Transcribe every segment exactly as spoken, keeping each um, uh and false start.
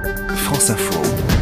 France Info.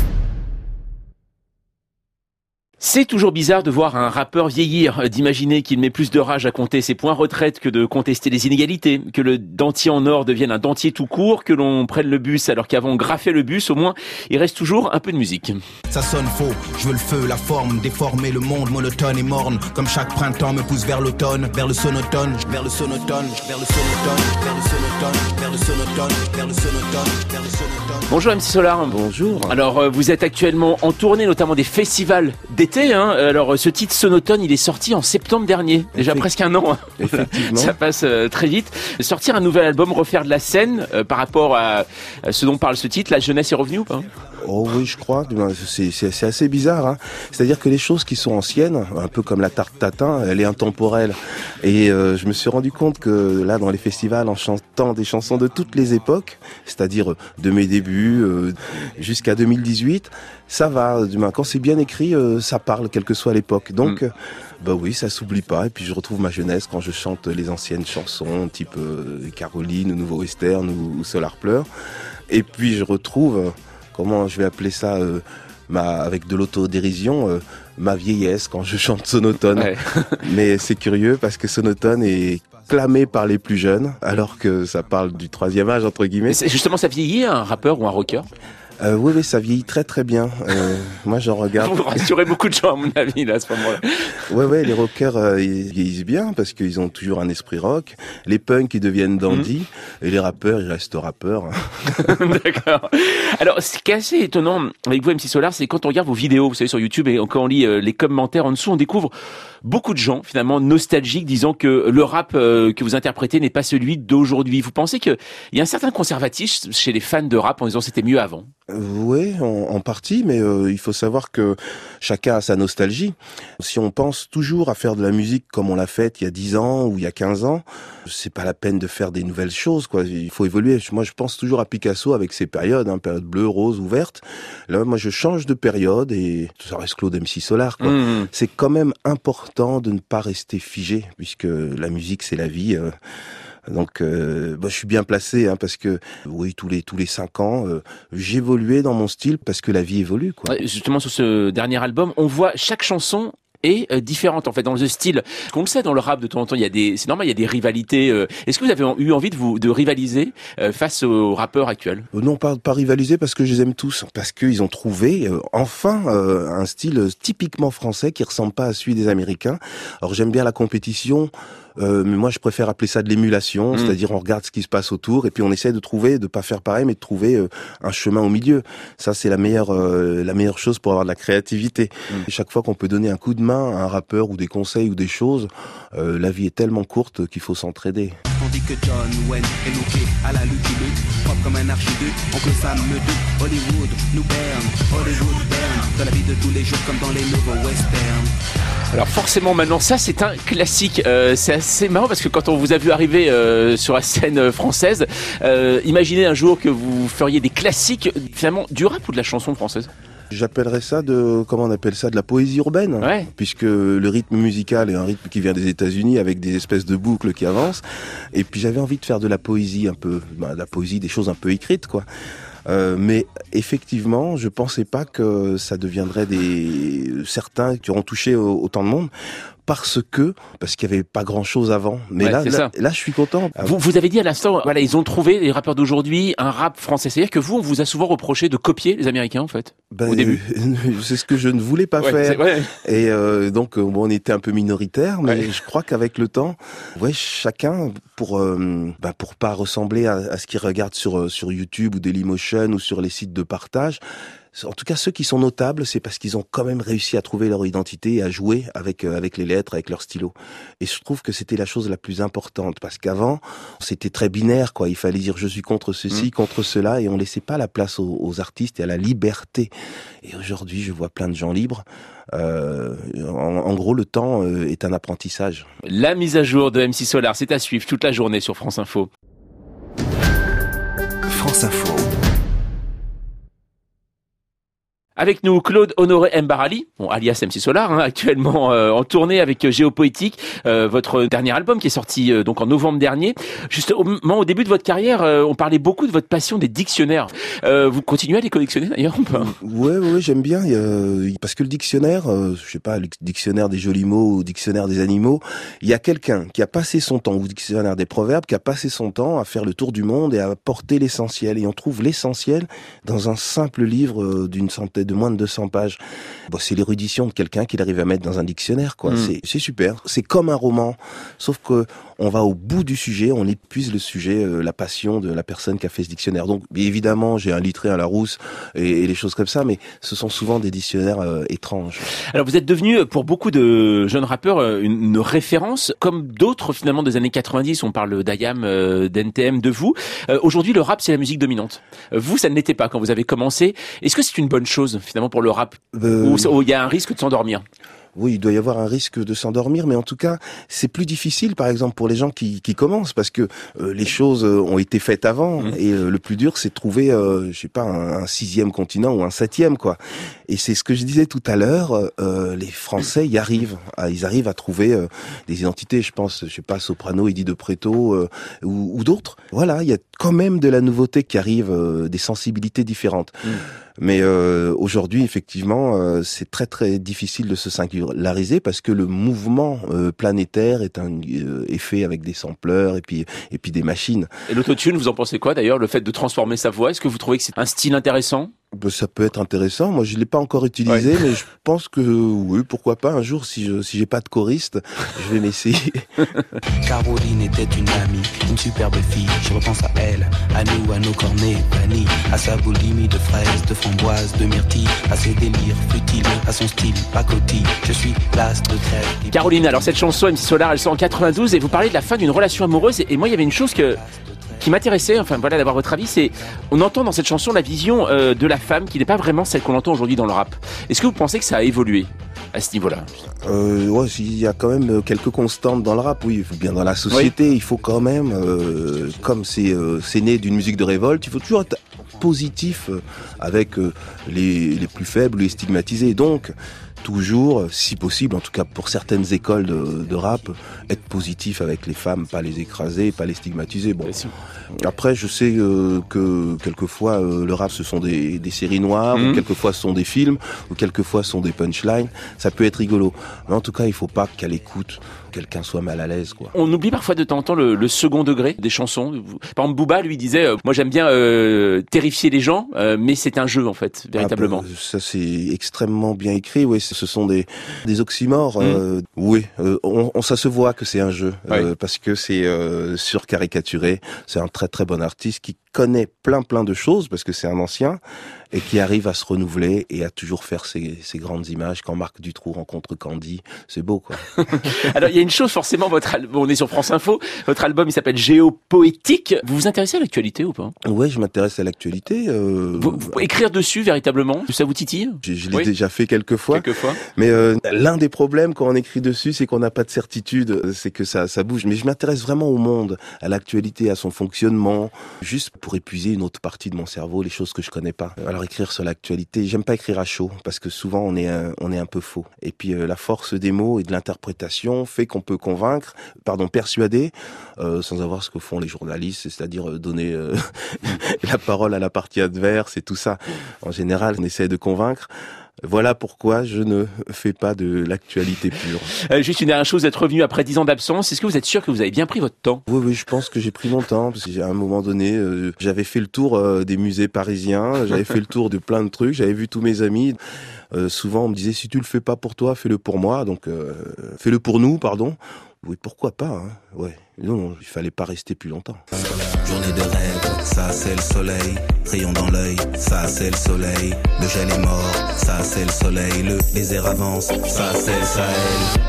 C'est toujours bizarre de voir un rappeur vieillir, d'imaginer qu'il met plus de rage à compter ses points retraite que de contester les inégalités, que le dentier en or devienne un dentier tout court, que l'on prenne le bus alors qu'avant on graffait le bus, au moins il reste toujours un peu de musique. Ça sonne faux, je veux le feu, la forme, déformer le monde monotone et morne, comme chaque printemps me pousse vers l'automne, vers le sonotone, vers le sonotone, vers le sonotone, vers le sonotone, vers le sonotone, vers le sonotone, vers le sonotone. Bonjour M C Solar. Bonjour. Alors vous êtes actuellement en tournée, notamment des festivals d'été, hein. Alors ce titre Sonotone, il est sorti en septembre dernier, déjà presque un an. Effectivement. Ça passe euh, très vite. Sortir un nouvel album, refaire de la scène, euh, par rapport à, à ce dont parle ce titre, la jeunesse est revenue ou pas? Oh oui, je crois. C'est, c'est, c'est assez bizarre. Hein. C'est-à-dire que les choses qui sont anciennes, un peu comme la tarte tatin, elle est intemporelle. Et euh, je me suis rendu compte que là, dans les festivals, en chantant des chansons de toutes les époques, c'est-à-dire de mes débuts euh, jusqu'à deux mille dix-huit, ça va. Quand c'est bien écrit, euh, ça parle, quelle que soit l'époque. Donc, mm. euh, bah oui, ça s'oublie pas. Et puis je retrouve ma jeunesse quand je chante les anciennes chansons, type euh, Caroline, Nouveau Western ou, ou Solar Pleur. Et puis je retrouve... Euh, comment je vais appeler ça, euh, ma, avec de l'autodérision, euh, ma vieillesse quand je chante Sonotone. Ouais. Mais c'est curieux parce que Sonotone est clamé par les plus jeunes, alors que ça parle du troisième âge, entre guillemets. C'est justement, ça vieillit un rappeur ou un rocker? Euh, oui, oui, ça vieillit très très bien. Euh, moi, j'en regarde. Vous rassurez beaucoup de gens, à mon avis, là, à ce moment-là. Ouais, ouais, les rockers, euh, ils vieillissent bien parce qu'ils ont toujours un esprit rock. Les punks, ils deviennent dandy. Mmh. Et les rappeurs, ils restent rappeurs. D'accord. Alors, ce qui est assez étonnant avec vous, M C Solar, c'est quand on regarde vos vidéos, vous savez, sur YouTube, et quand on lit euh, les commentaires en dessous, on découvre beaucoup de gens, finalement, nostalgiques, disant que le rap euh, que vous interprétez n'est pas celui d'aujourd'hui. Vous pensez qu'il y a un certain conservatisme chez les fans de rap en disant c'était mieux avant? Oui, en, en partie, mais euh, il faut savoir que chacun a sa nostalgie. Si on pense toujours à faire de la musique comme on l'a faite il y a dix ans ou il y a quinze ans, c'est pas la peine de faire des nouvelles choses, quoi. Il faut évoluer. Moi, je pense toujours à Picasso avec ses périodes, hein, période bleue, rose ou verte. Là, moi, je change de période et ça reste Claude M C Solar, quoi. Mmh. C'est quand même important de ne pas rester figé, puisque la musique, c'est la vie. Euh, Donc, euh, bah, je suis bien placé, hein, parce que oui, tous les tous les cinq ans, euh, j'évoluais dans mon style parce que la vie évolue, quoi. Justement, sur ce dernier album, on voit chaque chanson est euh, différente en fait dans le style. On le sait, dans le rap de temps en temps, il y a des, c'est normal, il y a des rivalités. Euh, est-ce que vous avez eu envie de vous de rivaliser euh, face aux rappeurs actuels? euh, Non, pas pas rivaliser parce que je les aime tous, parce qu'ils ont trouvé euh, enfin euh, un style typiquement français qui ressemble pas à celui des Américains. Alors j'aime bien la compétition. Euh, mais moi, je préfère appeler ça de l'émulation, mmh. c'est-à-dire on regarde ce qui se passe autour et puis on essaie de trouver, de pas faire pareil, mais de trouver euh, un chemin au milieu. Ça, c'est la meilleure, euh, la meilleure chose pour avoir de la créativité. Mmh. Et chaque fois qu'on peut donner un coup de main à un rappeur ou des conseils ou des choses, euh, la vie est tellement courte qu'il faut s'entraider. Tandis que John Wayne est looké à la Lucky Luke, propre comme un archiduc, oncle Sam me doute, Hollywood nous berne, Hollywood berne, dans la vie de tous les jours comme dans les nouveaux westerns. Alors forcément maintenant ça c'est un classique, euh, c'est assez marrant parce que quand on vous a vu arriver euh, sur la scène française, euh, imaginez un jour que vous feriez des classiques finalement du rap ou de la chanson française? J'appellerais ça de, comment on appelle ça, de la poésie urbaine, ouais. Puisque le rythme musical est un rythme qui vient des États-Unis avec des espèces de boucles qui avancent. Et puis j'avais envie de faire de la poésie un peu, bah, de la poésie, des choses un peu écrites, quoi. Euh, mais effectivement, je pensais pas que ça deviendrait des certains qui auront touché autant de monde. Parce que, parce qu'il y avait pas grand chose avant. Mais ouais, là, là, là, je suis content. Vous, vous avez dit à l'instant, voilà, ils ont trouvé, les rappeurs d'aujourd'hui, un rap français. C'est-à-dire que vous, on vous a souvent reproché de copier les Américains, en fait, ben, au début. C'est ce que je ne voulais pas ouais, faire. Ouais. Et euh, donc, bon, on était un peu minoritaire, mais ouais. Je crois qu'avec le temps, ouais, chacun, pour, euh, bah, pour pas ressembler à, à ce qu'ils regardent sur, sur YouTube ou Dailymotion ou sur les sites de partage, en tout cas, ceux qui sont notables, c'est parce qu'ils ont quand même réussi à trouver leur identité et à jouer avec euh, avec les lettres, avec leur stylo. Et je trouve que c'était la chose la plus importante parce qu'avant, c'était très binaire, quoi. Il fallait dire je suis contre ceci, mmh. contre cela, et on laissait pas la place aux, aux artistes et à la liberté. Et aujourd'hui, je vois plein de gens libres. Euh, en, en gros, le temps euh, est un apprentissage. La mise à jour de M C Solar, c'est à suivre toute la journée sur France Info. France Info. Avec nous, Claude Honoré Mbarali, bon, alias M C Solar, hein, actuellement euh, en tournée avec euh, Géopoétique, euh, votre dernier album qui est sorti euh, donc en novembre dernier. Juste au moment, au début de votre carrière, euh, on parlait beaucoup de votre passion des dictionnaires. Euh, vous continuez à les collectionner d'ailleurs ou pas ? Ouais, ouais, ouais, j'aime bien. Il y a, parce que le dictionnaire, euh, je sais pas, le dictionnaire des jolis mots ou le dictionnaire des animaux, il y a quelqu'un qui a passé son temps, ou le dictionnaire des proverbes, qui a passé son temps à faire le tour du monde et à apporter l'essentiel. Et on trouve l'essentiel dans un simple livre euh, d'une centaine, de moins de deux cents pages. Bon, c'est l'érudition de quelqu'un qui arrive à mettre dans un dictionnaire, quoi. Mmh. C'est, c'est super. C'est comme un roman, sauf que on va au bout du sujet, on épuise le sujet, euh, la passion de la personne qui a fait ce dictionnaire. Donc, évidemment, j'ai un littré à Larousse et, et les choses comme ça, mais ce sont souvent des dictionnaires euh, étranges. Alors, vous êtes devenu, pour beaucoup de jeunes rappeurs, une, une référence, comme d'autres, finalement, des années quatre-vingt-dix. On parle d'I A M, euh, d'N T M, de vous. Euh, aujourd'hui, le rap, c'est la musique dominante. Euh, vous, ça ne l'était pas quand vous avez commencé. Est-ce que c'est une bonne chose, finalement, pour le rap, euh... où il y a un risque de s'endormir ? Oui, il doit y avoir un risque de s'endormir, mais en tout cas, c'est plus difficile, par exemple, pour les gens qui, qui commencent, parce que euh, les choses ont été faites avant, mmh. et euh, le plus dur, c'est de trouver, euh, je sais pas, un, un sixième continent ou un septième, quoi. Et c'est ce que je disais tout à l'heure, euh, les Français y arrivent, à, ils arrivent à trouver euh, des identités, je pense, je sais pas, Soprano, Eddie de Pretto, euh, ou, ou d'autres. Voilà, il y a quand même de la nouveauté qui arrive, euh, des sensibilités différentes. Mmh. Mais euh, aujourd'hui, effectivement, euh, c'est très très difficile de se singulariser parce que le mouvement euh, planétaire est, un, euh, est fait avec des sampleurs et puis et puis des machines. Et l'autotune, vous en pensez quoi d'ailleurs, le fait de transformer sa voix ? Est-ce que vous trouvez que c'est un style intéressant ? Ça peut être intéressant. Moi, je l'ai pas encore utilisé, ouais. mais je pense que oui, pourquoi pas. Un jour, si je si j'ai pas de choriste, je vais m'essayer. Caroline était une amie, une superbe fille. Je repense à elle, à nous, à nos cornets vanille, à sa boulimie de fraises, de framboises, de myrtilles, à ses délires futiles, à son style pacotille. Je suis l'astre de crève. Caroline, alors cette chanson M C Solar, elle sort en quatre-vingt-douze et vous parlez de la fin d'une relation amoureuse. Et moi, il y avait une chose que qui m'intéressait, enfin voilà, d'avoir votre avis, c'est on entend dans cette chanson la vision euh, de la femme qui n'est pas vraiment celle qu'on entend aujourd'hui dans le rap. Est-ce que vous pensez que ça a évolué à ce niveau-là ? euh, Ouais, il y a quand même quelques constantes dans le rap, oui. Bien dans la société, oui. Il faut quand même, euh, comme c'est euh, c'est né d'une musique de révolte, il faut toujours être positif avec euh, les les plus faibles, les stigmatisés. Donc toujours, si possible, en tout cas pour certaines écoles de, de rap, être positif avec les femmes, pas les écraser, pas les stigmatiser. Bon, après, je sais euh, que quelquefois euh, le rap ce sont des, des séries noires, mmh. ou quelquefois ce sont des films, ou quelquefois ce sont des punchlines. Ça peut être rigolo, mais en tout cas, il faut pas qu'à l'écoute quelqu'un soit mal à l'aise, quoi. On oublie parfois de temps en temps le, le second degré des chansons. Par exemple, Booba lui disait, euh, moi j'aime bien euh, terrifier les gens, euh, mais c'est un jeu en fait, véritablement. Ah bah, ça c'est extrêmement bien écrit, oui. Ce sont des des oxymores. Mmh. Euh, oui, euh, on, on ça se voit que c'est un jeu, euh, oui. parce que c'est euh, surcaricaturé. C'est un très très bon artiste qui connaît plein plein de choses parce que c'est un ancien et qui arrive à se renouveler et à toujours faire ses, ses grandes images. Quand Marc Dutroux rencontre Candy, c'est beau, quoi. Alors, il y a une chose, forcément, votre album, on est sur France Info, votre album, il s'appelle Géopoétique. Vous vous intéressez à l'actualité ou pas ? Ouais, je m'intéresse à l'actualité. Euh... Vous, vous, écrire dessus, véritablement, ça vous titille ? Je, je l'ai oui. déjà fait quelques fois. Quelques fois. Mais euh, l'un des problèmes quand on écrit dessus, c'est qu'on n'a pas de certitude, c'est que ça, ça bouge. Mais je m'intéresse vraiment au monde, à l'actualité, à son fonctionnement, juste pour épuiser une autre partie de mon cerveau, les choses que je connais pas. Alors écrire sur l'actualité, j'aime pas écrire à chaud parce que souvent on est un, on est un peu faux. Et puis euh, la force des mots et de l'interprétation fait qu'on peut convaincre, pardon, persuader, euh, sans avoir ce que font les journalistes, c'est-à-dire euh, donner euh, la parole à la partie adverse et tout ça. En général, on essaie de convaincre. Voilà pourquoi je ne fais pas de l'actualité pure. Euh, juste une dernière chose, vous êtes revenu après dix ans d'absence. Est-ce que vous êtes sûr que vous avez bien pris votre temps ? Oui, oui, je pense que j'ai pris mon temps. Parce qu'à un moment donné, euh, j'avais fait le tour euh, des musées parisiens, j'avais fait le tour de plein de trucs, j'avais vu tous mes amis. Euh, souvent, on me disait, si tu le fais pas pour toi, fais-le pour moi. Donc, euh, fais-le pour nous, pardon. Oui, pourquoi pas, hein. Ouais. Non, non, il fallait pas rester plus longtemps. Journée de rêve, ça c'est le soleil. Rayon dans l'œil, ça c'est le soleil. Le gel est mort, ça c'est le soleil. Le désert avance, ça c'est le Sahel.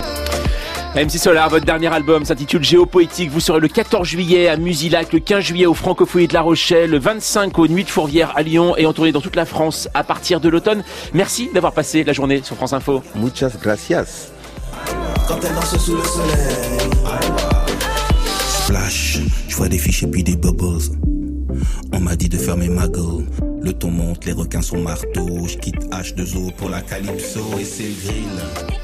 M C Solar, votre dernier album s'intitule Géopoétique. Vous serez le quatorze juillet à Musilac, le quinze juillet au Francophonie de La Rochelle, le vingt-cinq aux Nuits de Fourvière à Lyon et en tournée dans toute la France à partir de l'automne. Merci d'avoir passé la journée sur France Info. Muchas gracias. Quand elle danse sous le soleil, splash, je vois des fiches et puis des bubbles. On m'a dit de fermer ma gueule. Le ton monte, les requins sont marteaux. Je quitte H deux O pour la Calypso et c'est le grill.